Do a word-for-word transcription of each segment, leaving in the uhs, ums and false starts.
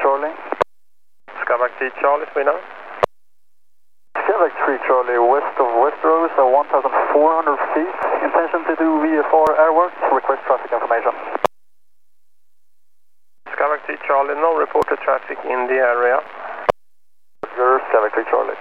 Charlie. Skyback three Charlie, Sweden. Skyback three Charlie, west of Westeros at one thousand four hundred feet. Intention to do V F R airwork. Request traffic information. Skyback three Charlie, no reported traffic in the area. Your Skyback three Charlie.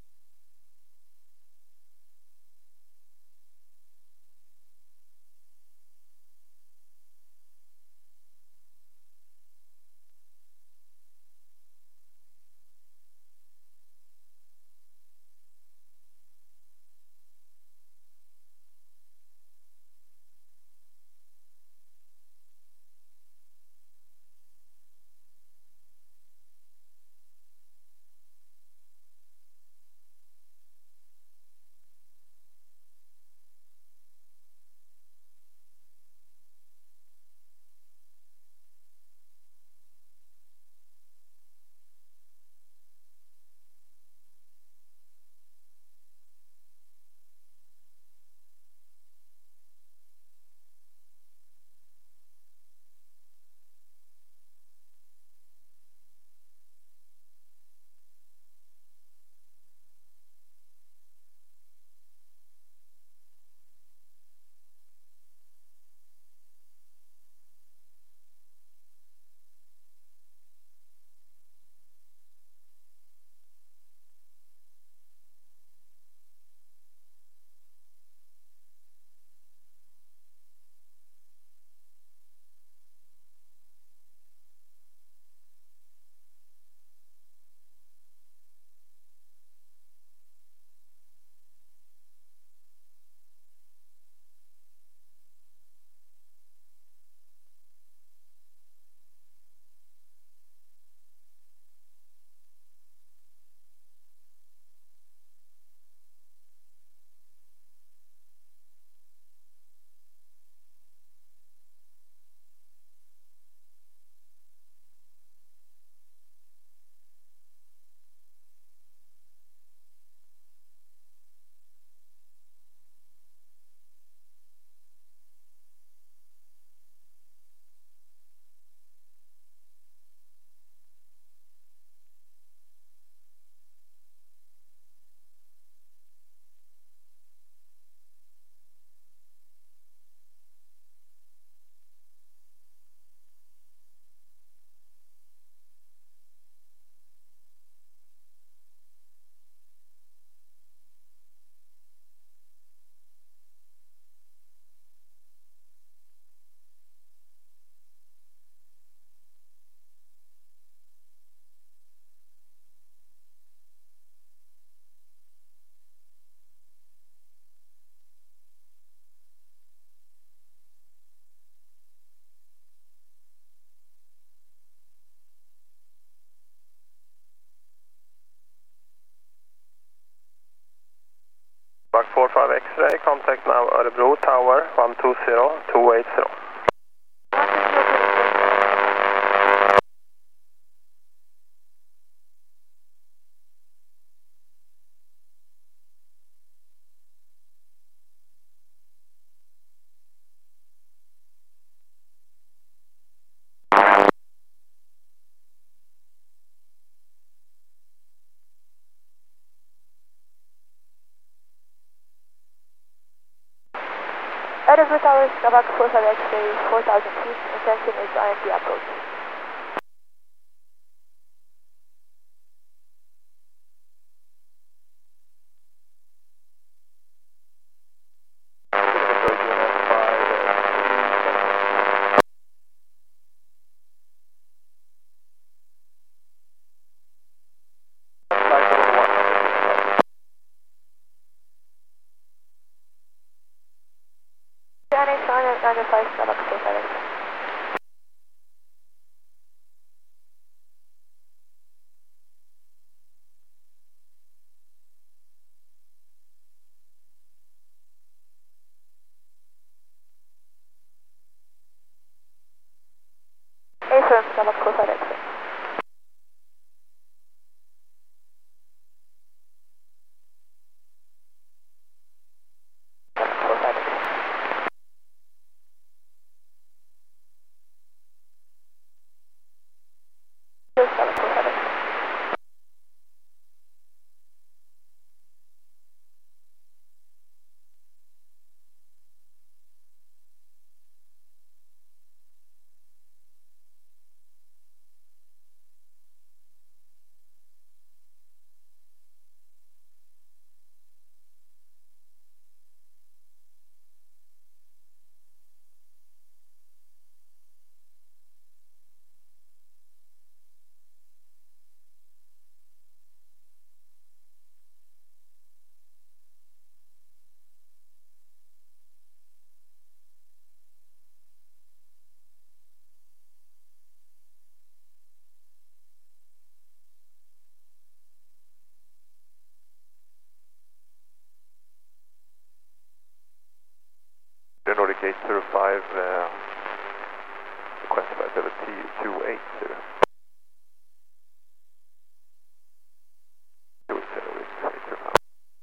Back four five X-ray, contact now Örebro Tower one two zero two eight zero. Örebro Tower, Skyback four five X-ray, four thousand feet, intention is I M D approach. nine eight nine nine five, Skyback four five X-ray. A-firm, Skyback four five X-ray. eight zero five, uh, request flight level T two eighty. two eighty is eight zero five.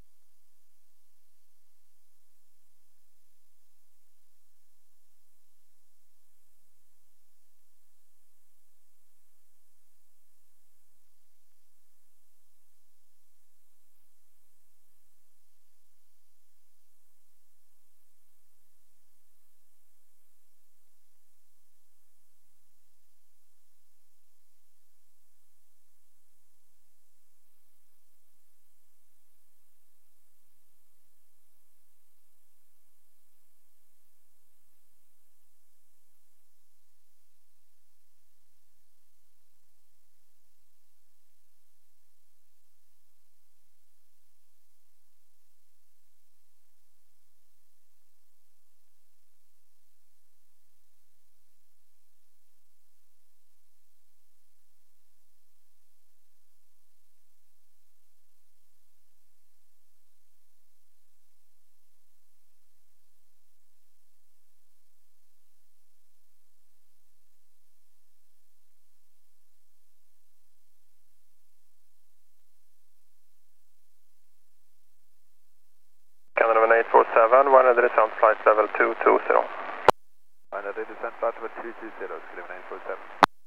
Canada eight four seven, one hundred descent flight level two two zero. one hundred descent flight level two two zero, Canada eight four seven.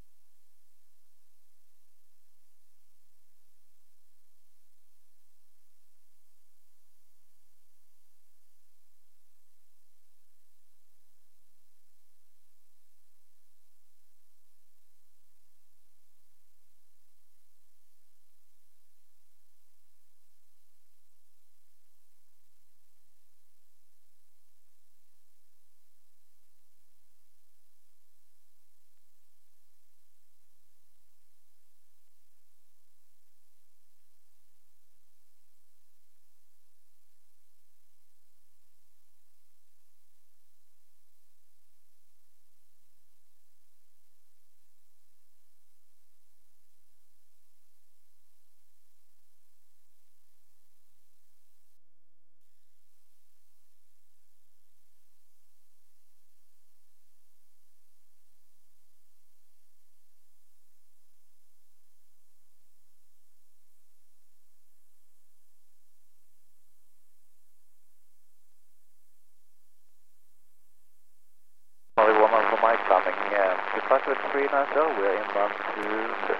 Only one man for Mike coming, uh, to flight level three nine zero, we're inbound to...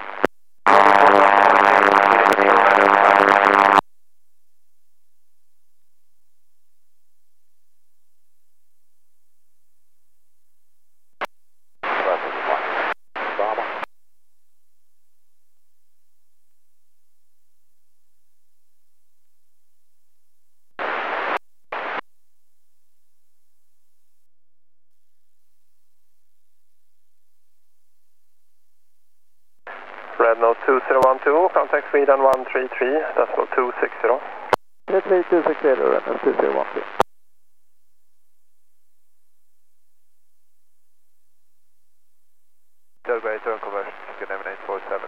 Red Nose two zero one two, contact Sweden one three three, decimal two six zero. three three two six zero, Red Nose two zero one two. Delaware turn conversion, Canada eight four seven.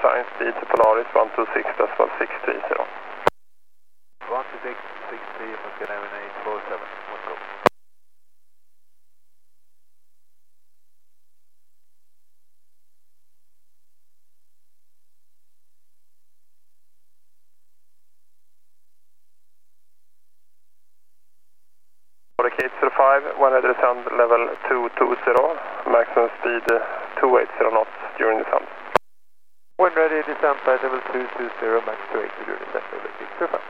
design speed to Polaris one two six decimal six three zero. one two six six three for Scandinavian eight four seven. Let's go. For the K eight zero five, when ready to descend level two two zero, maximum speed uh, two eighty knots during descent. When ready, descend by level two two zero, max two eighty during descent level six zero five.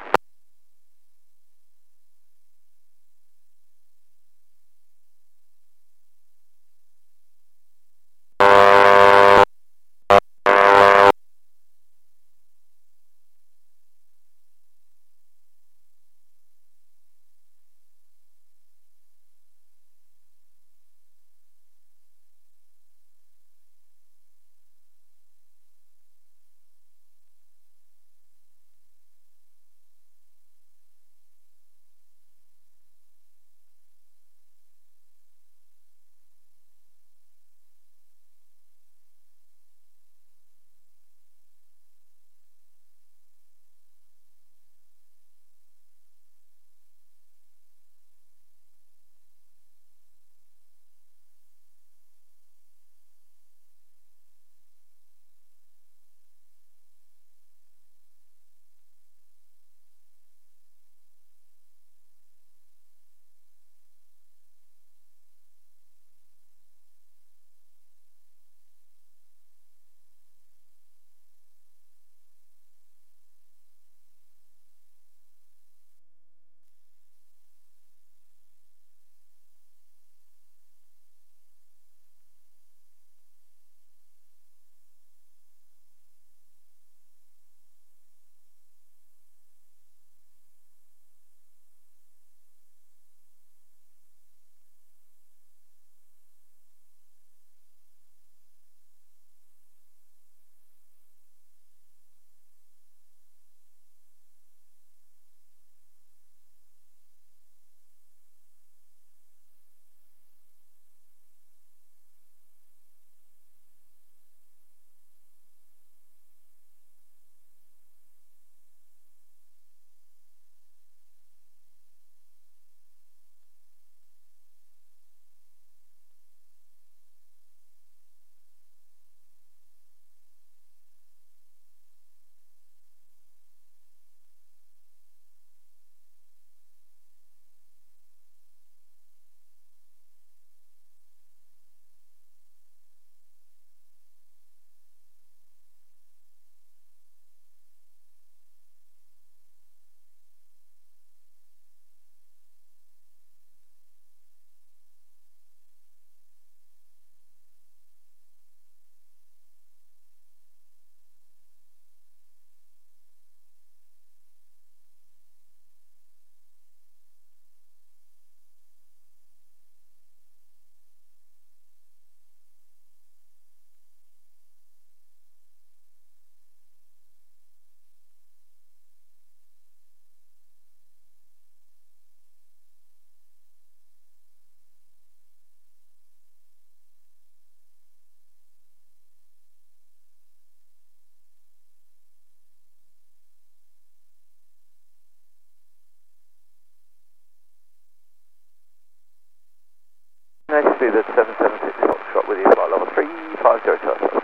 Next speed at seven seven six Foxtrot with you, flight level three five zero two.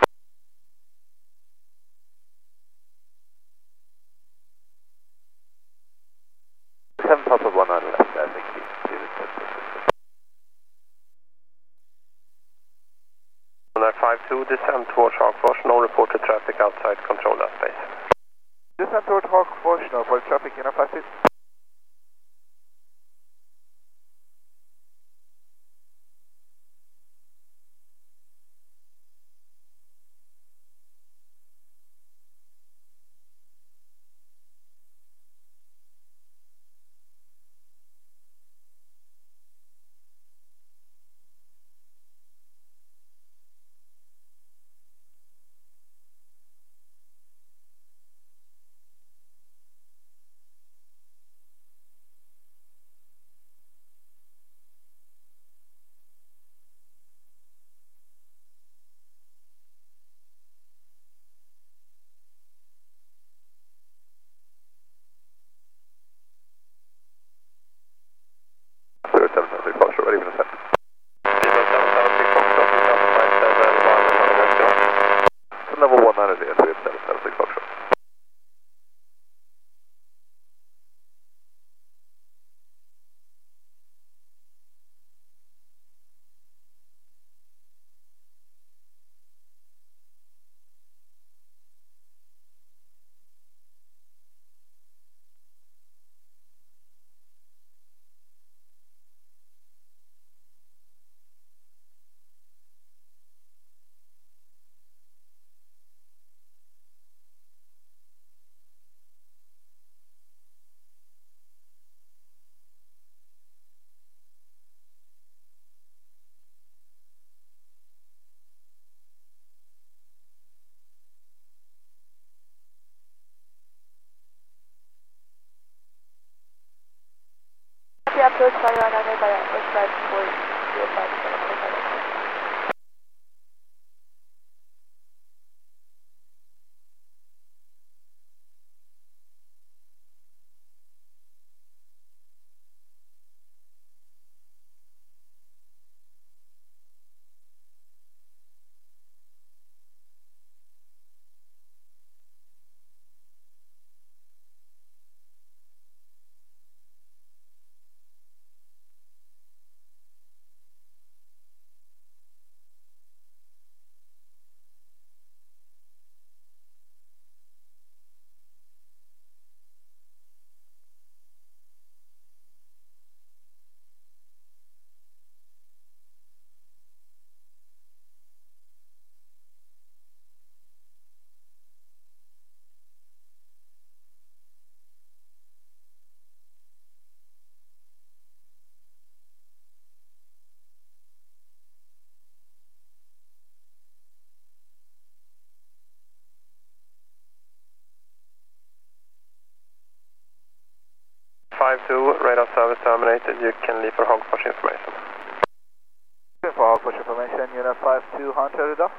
seven Papa one nine left there, thank you. On our five two, descend towards Hagfors, no reported traffic outside control that space. Descend towards Hagfors, no for traffic in our flight suit. approach fire on runway by Westbound four zero five seven four five X Ray. five two, radar service terminated. You can leave for Hogwash information. For Hogwash information, unit five two, Hunter Rudolph.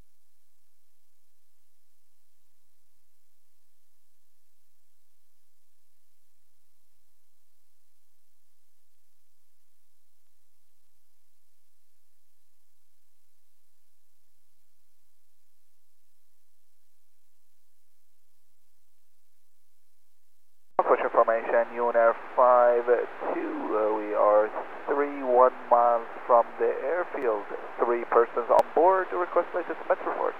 Hogwash information, unit five two, uh, we are three one miles from the airfield. Three persons on board. Request latest Metro report.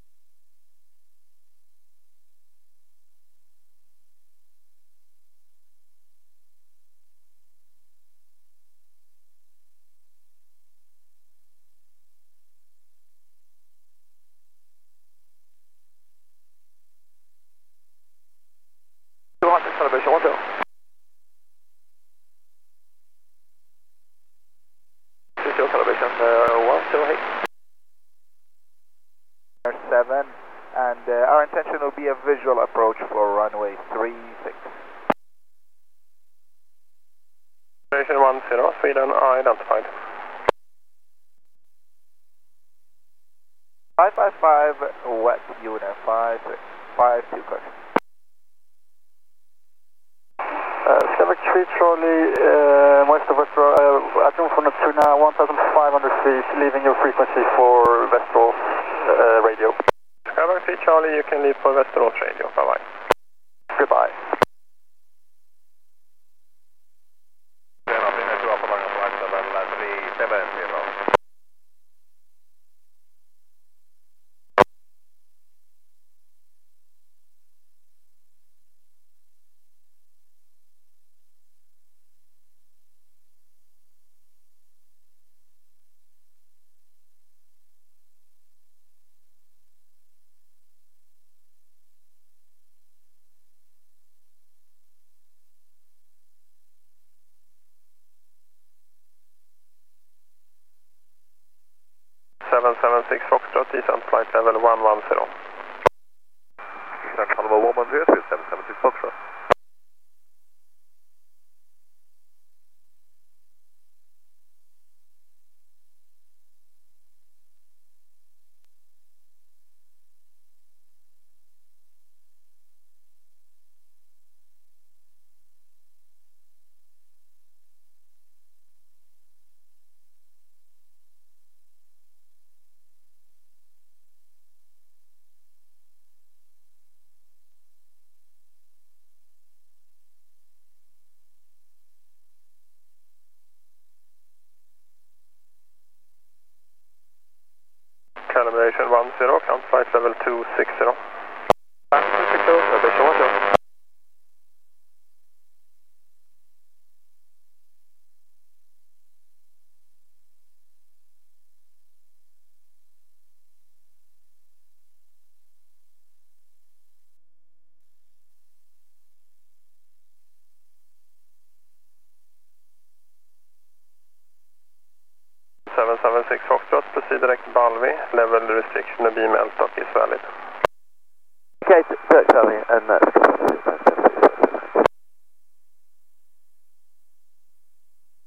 two hundred celebration one zero. Celebration uh, one zero eight. seven, and uh, our intention will be a visual approach for runway three six. Celebration one zero, Sweden identified. five five five, wet unit five six, five two question. Uh, Quebec three Charlie, uh, west of Westeros, uh, at Jungfrunatuna, one thousand five hundred feet, leaving your frequency for Westeros uh, radio. Quebec three Charlie, you can leave for Westeros radio. Bye-bye. Goodbye. seven seven six Foxtrot, descent flight level one one zero. Descent level one one zero to seven seven six Foxtrot. Calibration one zero, count flight level two six zero. two six zero, celebration one zero. seven seven six Foxtrot, proceed direct Balvi, level restriction and beam L T O C is valid. Okay, direct Balvi, and that's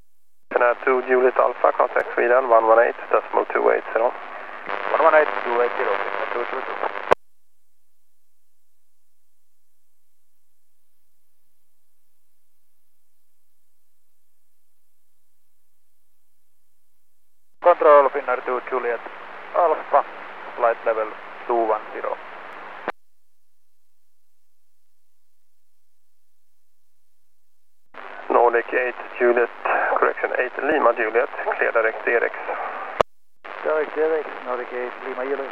two Juliet Alpha, contact Sweden one one eight decimal two eight zero. one one eight two eight zero, two two two. Control Finnair two Juliet Alpha, flight level two one zero. Nordic eight Juliet, correction eight Lima Juliet, clear direct D R X. Direct D R X, Nordic eight Lima Juliet.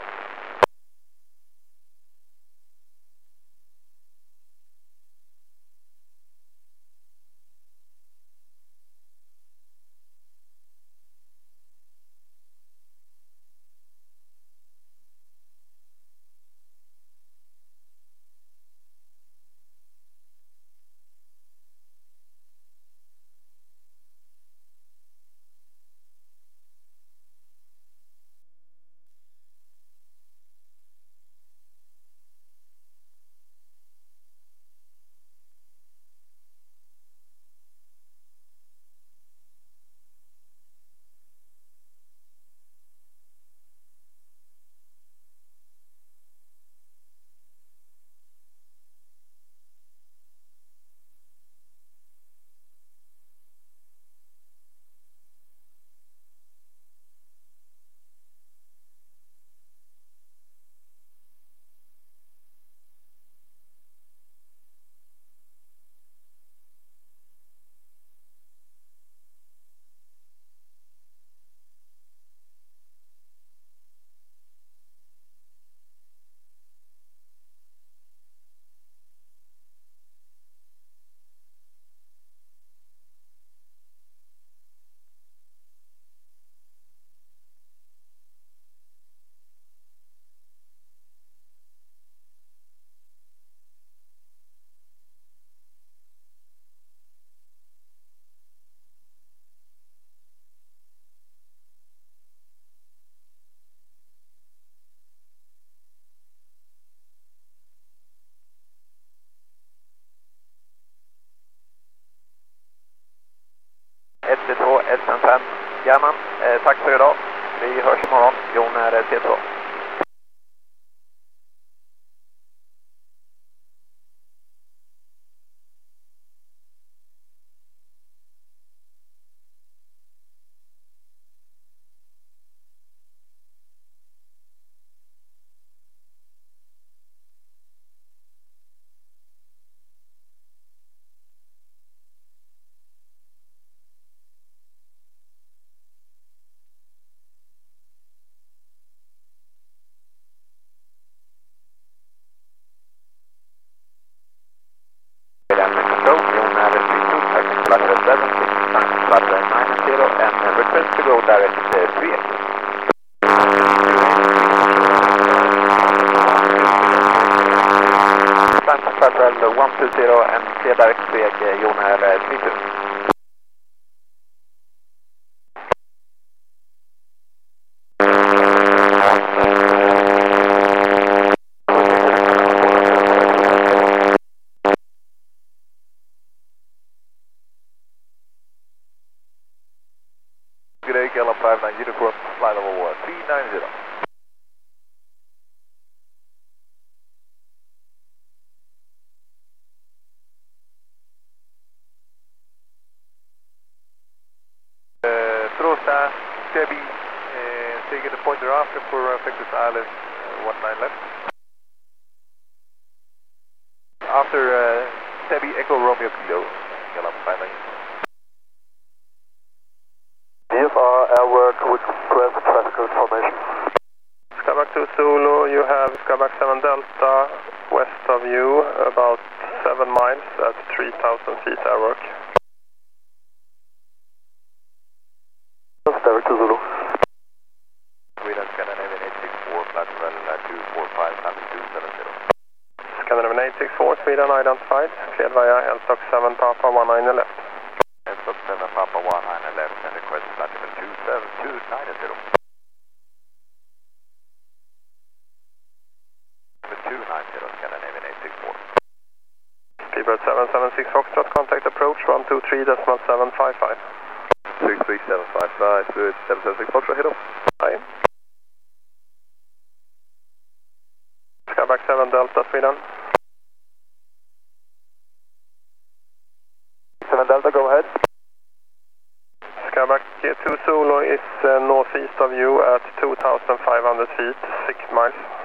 ett två ett fem, German. Eh, tack för idag. Vi hörs imorgon. Jon är T två. And request to go direct uh, three eight. Stanton Federal one two zero and clear direct three eight, uh, Jon är uh, three two. Good day, Gallop five nine Uniform, flight level uh, three nine zero. Uh, Trosta, Sebi, uh, taking the pointer after for uh, Vectis Island, uh, one nine left. After uh, Sebi Echo Romeo Kilo, Gallop five nine. D F R airwork with request traffic information. Skyback two Zulu, you have Skyback seven Delta west of you, about seven miles at three thousand feet airwork. Skyback two Zulu. Sweden Scandinavian eight six four, flight level two four five, number two seven zero. Scandinavian eight six four, Sweden identified, cleared via L stock seven Papa one nine left. L stock seven Papa one nine left and request flight level two seven two nine zero. two nine zero, Scandinavian eight six four. Speedbird seven seven six Foxtrot, contact approach one two three decimal seven five five. two three seven five five, good, seven seven six Foxtrot, head off. Aye. Skyback seven Delta, Sweden. seven Delta, go ahead. Skyback two Zulu is uh, northeast of you at two thousand five hundred feet, six miles.